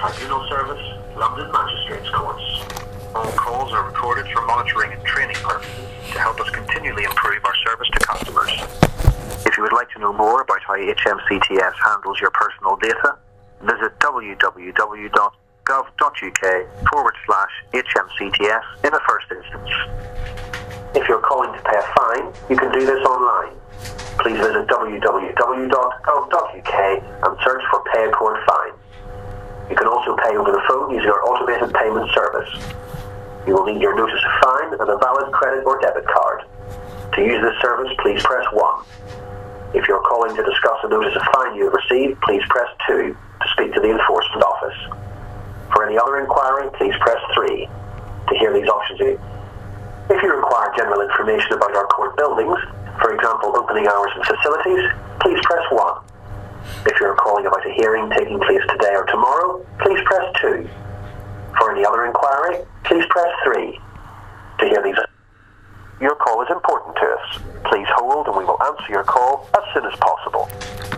Tribunal Service, London Magistrates Courts. All calls are recorded for monitoring and training purposes to help us continually improve our service to customers. If you would like to know more about how HMCTS handles your personal data, visit www.gov.uk/HMCTS in the first instance. If you're calling to pay a fine, you can do this online. Please visit www.gov.uk and search for Pay a Court Fine. You can also pay over the phone using our automated payment service. You will need your notice of fine and a valid credit or debit card. To use this service, please press 1. If you're calling to discuss a notice of fine you have received, please press 2 to speak to the enforcement office. For any other inquiry, please press 3. To hear these options, if you require general information about our court buildings, for example opening hours and facilities, please press 1. If you're calling about a hearing taking place today or tomorrow, please press 2. For any other inquiry, please press 3. To hear these, your call is important to us. Please hold and we will answer your call as soon as possible.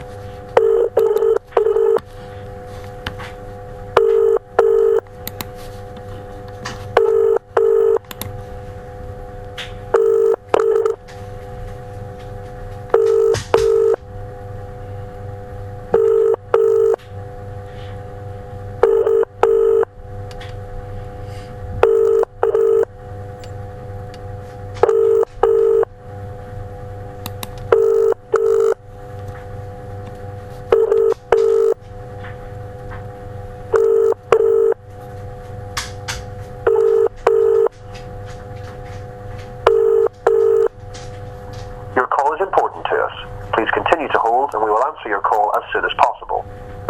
Your call is important to us. Please continue to hold and we will answer your call as soon as possible.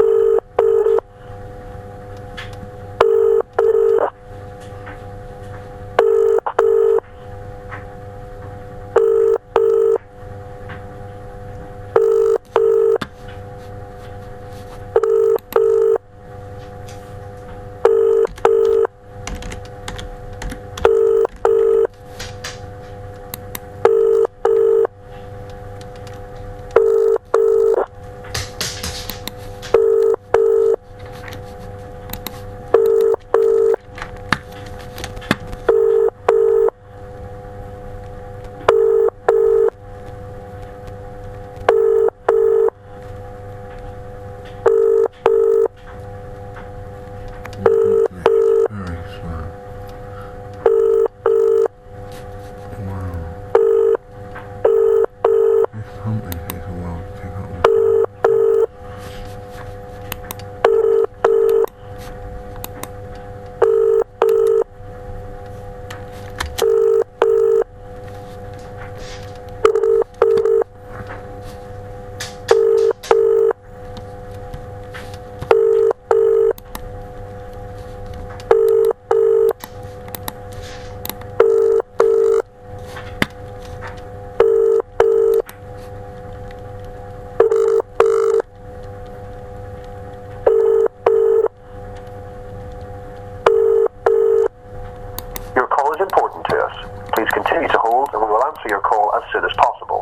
Your call is important to us. Please continue to hold and we will answer your call as soon as possible.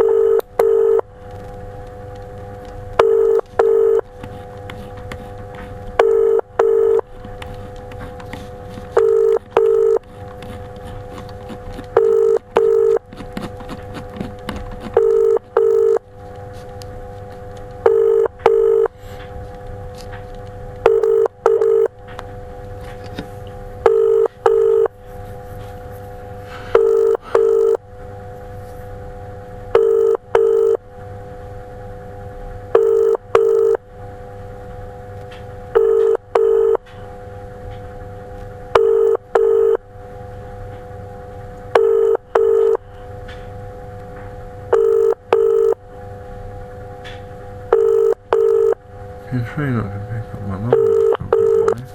You're sure you're not going to pick up my number or something, right?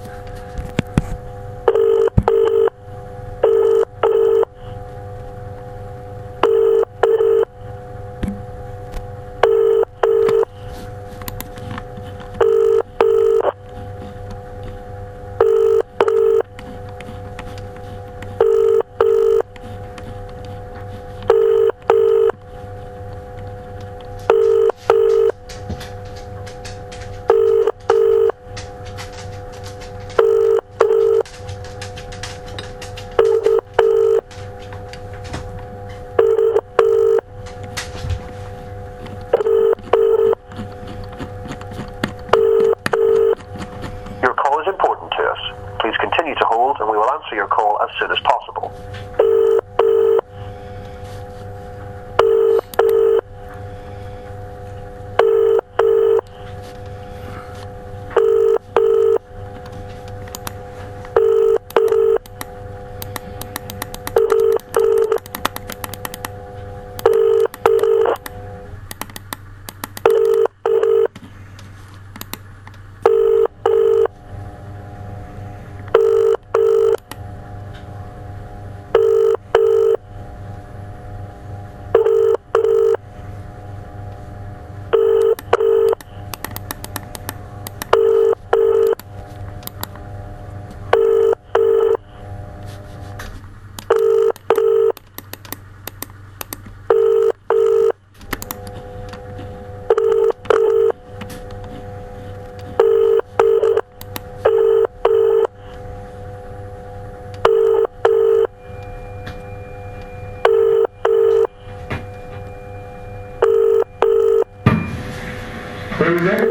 Who's there?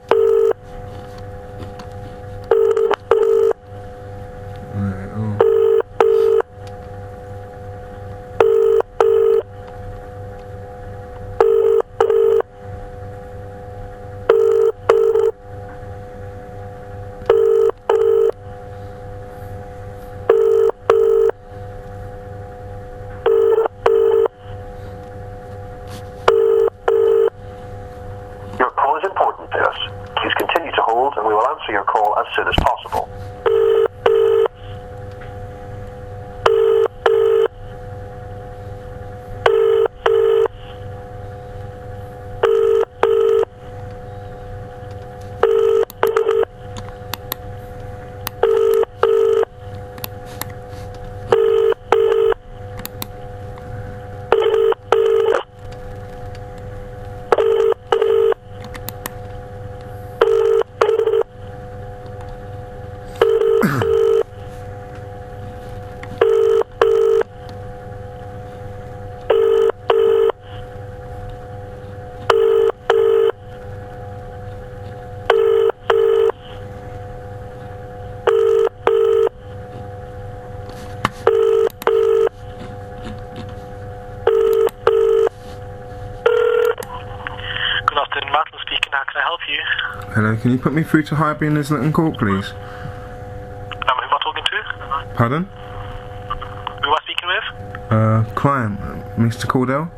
Right, oh. Your call is important to us. Please continue to hold and we will answer your call as soon as possible. Good afternoon, Martin speaking. How can I help you? Hello, can you put me through to Highbury and Islington Court, please? Who am I talking to? Pardon? Who am I speaking with? Client, Mr. Cordell?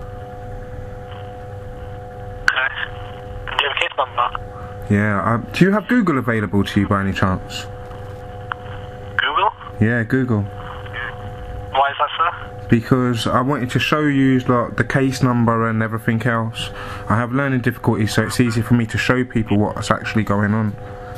Okay. Do you have a case number? Yeah, do you have Google available to you by any chance? Google? Yeah, Google. Why is that, sir? Because I wanted to show you like the case number and everything else. I have learning difficulties, so it's easy for me to show people what's actually going on.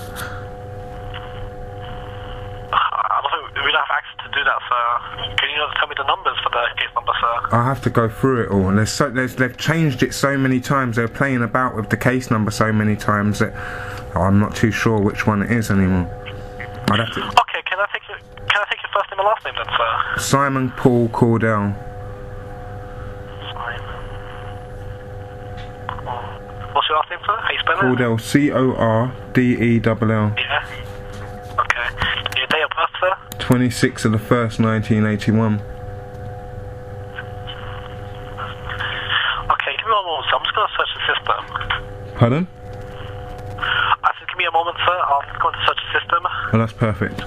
I don't think we don't have access to do that, sir. Can you not tell me the numbers for the case number, sir? I have to go through it all, and they've changed it so many times. They're playing about with the case number so many times that I'm not too sure which one it is anymore. I'd have to. Okay, can I take your first name and last name then, sir? Simon Paul Cordell. Simon. What's your last name, sir? How you spell it? Cordell, Cordell. Yeah. Okay. Your date of birth, sir? 26th of the 1st, 1981. Okay, give me one moment, sir. I'm just going to search the system. Pardon? I said, give me a moment, sir. I'll just go into search the system. Oh, that's perfect.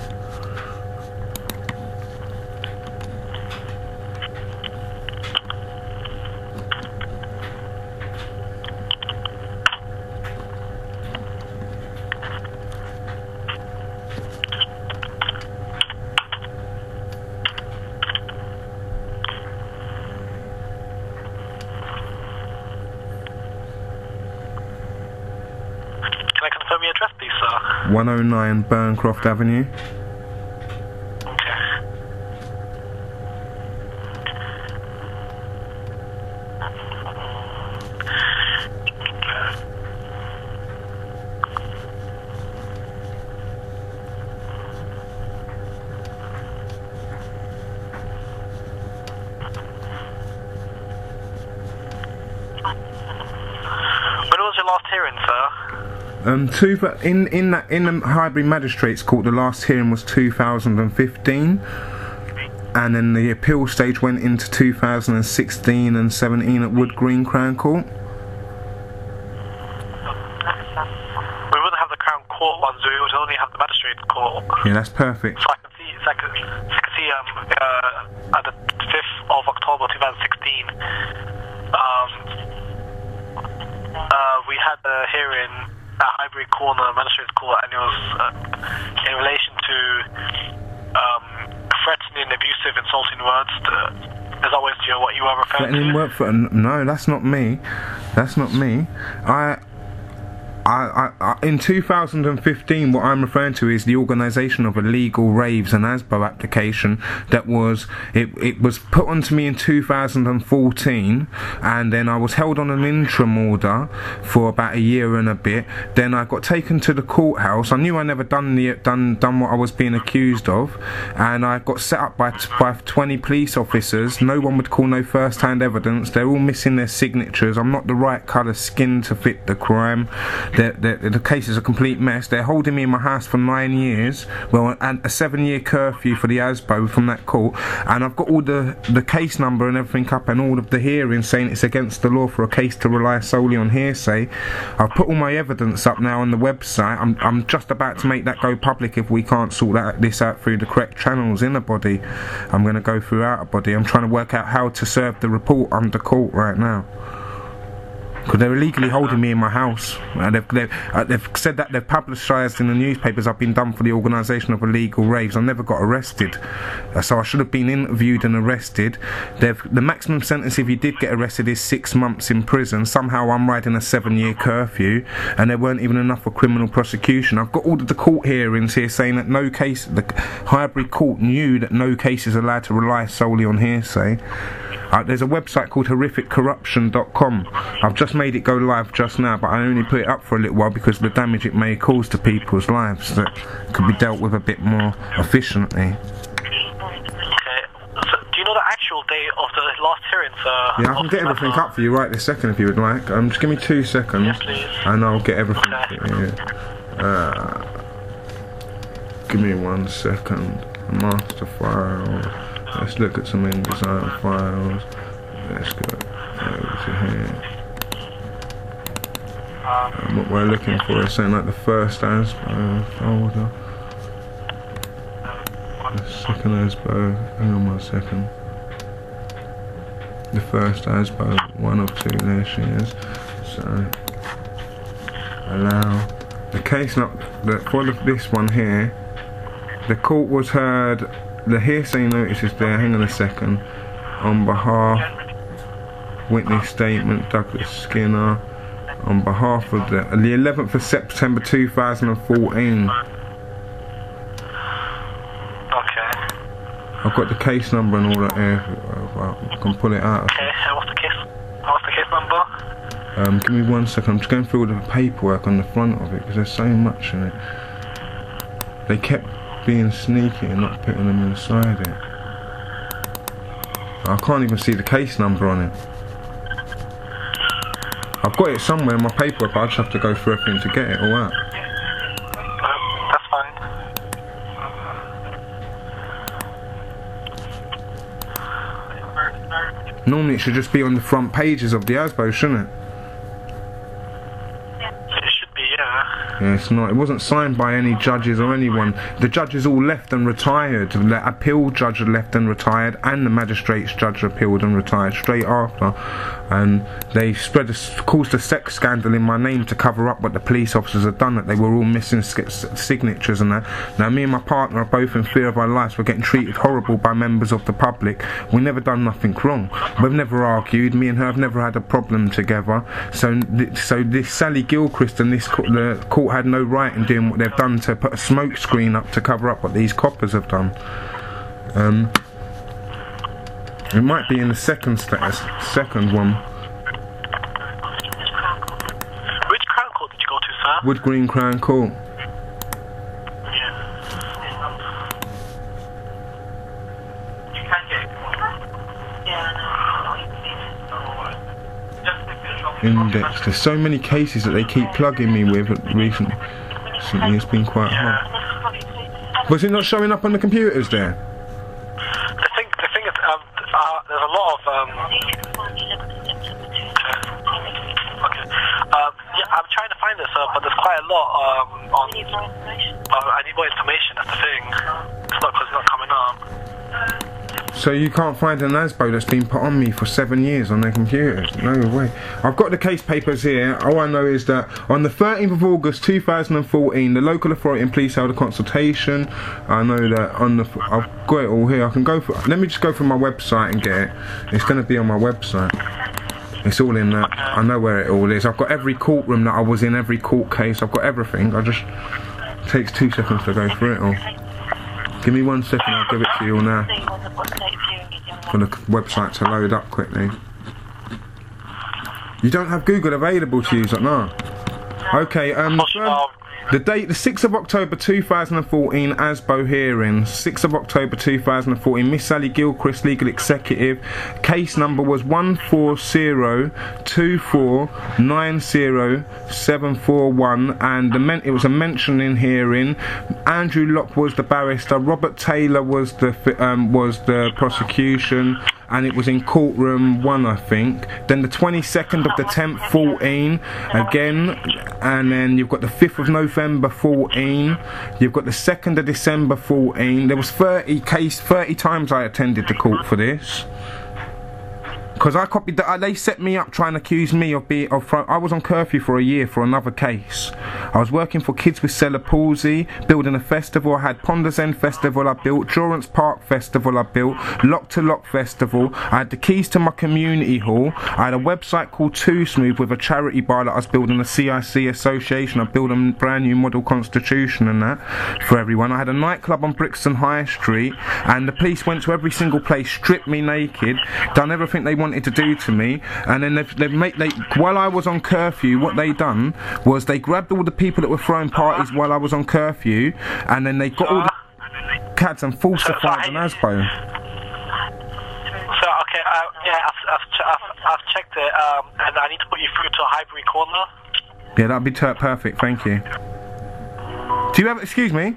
Can I confirm your address, please, sir? 109 Burncroft Avenue. Okay. When was your last hearing, sir? In the Highbury Magistrates Court, the last hearing was 2015, and then the appeal stage went into 2016 and 17 at Wood Green Crown Court. We wouldn't have the Crown Court ones, we would only have the Magistrates Court. Yeah, that's perfect. So I can see, at the 5th of October 2016, we had a hearing at Highbury Corner Magistrates Court, and it was in relation to threatening, abusive, insulting words. Is that what you were referring Threatening to? word for no, that's not me. That's not me. In 2015, what I'm referring to is the organisation of illegal raves and ASBO application that was, it was put onto me in 2014, and then I was held on an interim order for about a year and a bit. Then I got taken to the courthouse. I knew I never done what I was being accused of, and I got set up by 20 police officers. No one would call no first-hand evidence. They're all missing their signatures. I'm not the right colour skin to fit the crime. The case is a complete mess. They're holding me in my house for 9 years, well, and a 7-year curfew for the ASBO from that court, and I've got all the case number and everything up, and all of the hearings saying it's against the law for a case to rely solely on hearsay. I've put all my evidence up now on the website. I'm just about to make that go public if we can't sort this out through the correct channels in a body. I'm going to go through out a body. I'm trying to work out how to serve the report under court right now, because they're illegally holding me in my house. They've said that they've publicised in the newspapers I've been done for the organisation of illegal raves. I never got arrested, so I should have been interviewed and arrested. The maximum sentence if you did get arrested is 6 months in prison. Somehow I'm riding a 7-year curfew, and there weren't even enough for criminal prosecution. I've got all of the court hearings here saying that no case, the Highbury court knew that no case is allowed to rely solely on hearsay. There's a website called horrificcorruption.com. I've just made it go live just now, but I only put it up for a little while because of the damage it may cause to people's lives that could be dealt with a bit more efficiently. Okay. So, do you know the actual date of the last hearing, sir? Yeah, I can get everything up for you right this second if you would like. Just give me 2 seconds, yes, please, and I'll get everything. Okay. Give me 1 second. Master file. Let's look at some InDesign files. Let's go over to here. And what we're looking for is saying like the first ASBO folder. The second ASBO. Hang on 1 second. The first ASBO, 1 or 2. There she is. So allow the case not for this one here. The court was heard. The hearsay notice is there, hang on a second. On behalf, witness statement, Douglas Skinner. On behalf of the 11th of September 2014. Okay. I've got the case number and all that here. I can pull it out. Okay, what's the case number? Give me 1 second. I'm just going through all the paperwork on the front of it because there's so much in it. They kept being sneaky and not putting them inside it. I can't even see the case number on it. I've got it somewhere in my paperwork, but I just have to go through everything to get it all out. That's fine. Normally it should just be on the front pages of the ASBO, shouldn't it? Yeah, it's not. It wasn't signed by any judges or anyone. The judges all left and retired. The appeal judge had left and retired, and the magistrate's judge appealed and retired straight after. And they caused a sex scandal in my name to cover up what the police officers had done, that they were all missing signatures and that. Now me and my partner are both in fear of our lives. We're getting treated horrible by members of the public. We've never done nothing wrong. We've never argued. Me and her have never had a problem together. So this Sally Gilchrist and the court had no right in doing what they've done to put a smoke screen up to cover up what these coppers have done. It might be in the second one. Which Crown Court did you go to, sir? Wood Green Crown Court. Index. There's so many cases that they keep plugging me with recently. It's been quite hard. Was it not showing up on the computers there? The thing is, there's a lot of yeah, I'm trying to find this, but there's quite a lot on. I need more information. That's the thing. It's not because it's not coming up. So you can't find an ASBO that's been put on me for 7 years on their computers? No way. I've got the case papers here. All I know is that on the 13th of August 2014, the local authority and police held a consultation. I know that I've got it all here. I can go for. Let me just go through my website and get it. It's going to be on my website. It's all in that. I know where it all is. I've got every courtroom that I was in, every court case. I've got everything. It takes 2 seconds to go through it all. Give me 1 second, I'll give it to you all now. For the website to load up quickly. You don't have Google available to use, no? Okay, the date, the 6th of October 2014, ASBO hearing. 6th of October 2014, Miss Sally Gilchrist, legal executive. Case number was 14024900741, and it was a mentioning hearing. Andrew Locke was the barrister. Robert Taylor was the prosecution. And it was in courtroom 1, I think. Then the 22nd of the 10th, 14, again. And then you've got the 5th of November, 14. You've got the 2nd of December, 14. There was 30 times I attended the court for this. Because I copied they set me up trying to accuse me of I was on curfew for a year for another case. I was working for Kids with Cerebral Palsy, building a festival. I had Ponders End Festival I built, Durance Park Festival I built, Lock to Lock Festival. I had the keys to my community hall. I had a website called Too Smooth with a charity bar that I was building, a CIC association. I built a brand new model constitution and that for everyone. I had a nightclub on Brixton High Street, and the police went to every single place, stripped me naked, done everything they wanted to do to me, and then while I was on curfew, what they done was they grabbed all the people that were throwing parties while I was on curfew, and then they got all the cads and falsified an ASBO. So okay, yeah, I've checked it, and I need to put you through to Highbury Corner. Yeah, that'd be perfect. Thank you. Do you have? Excuse me.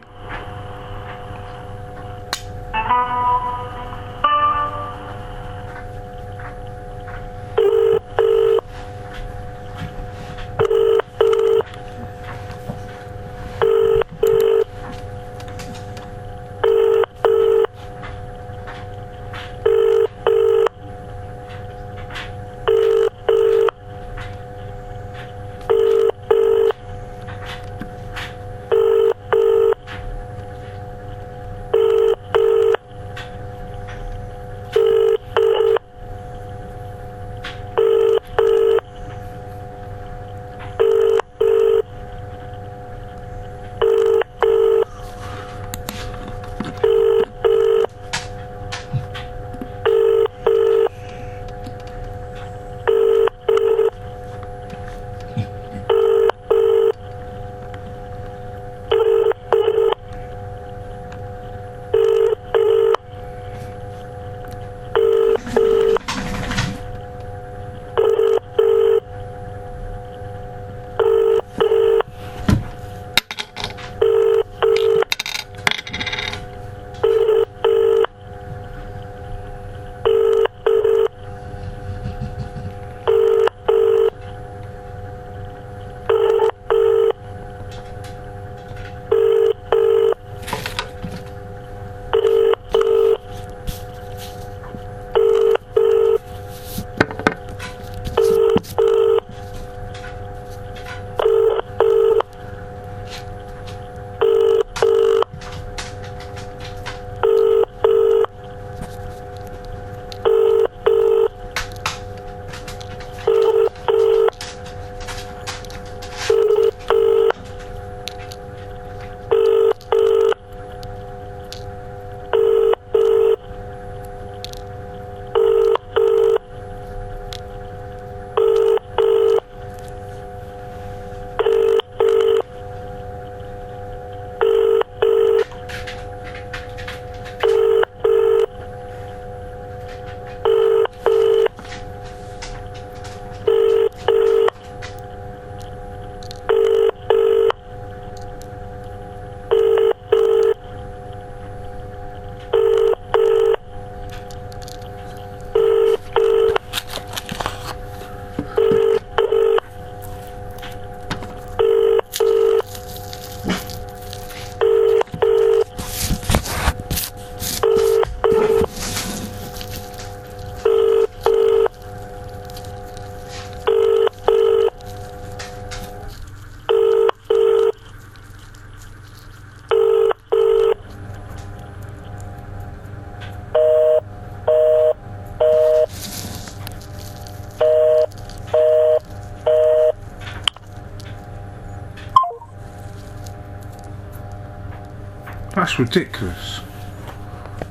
That's ridiculous.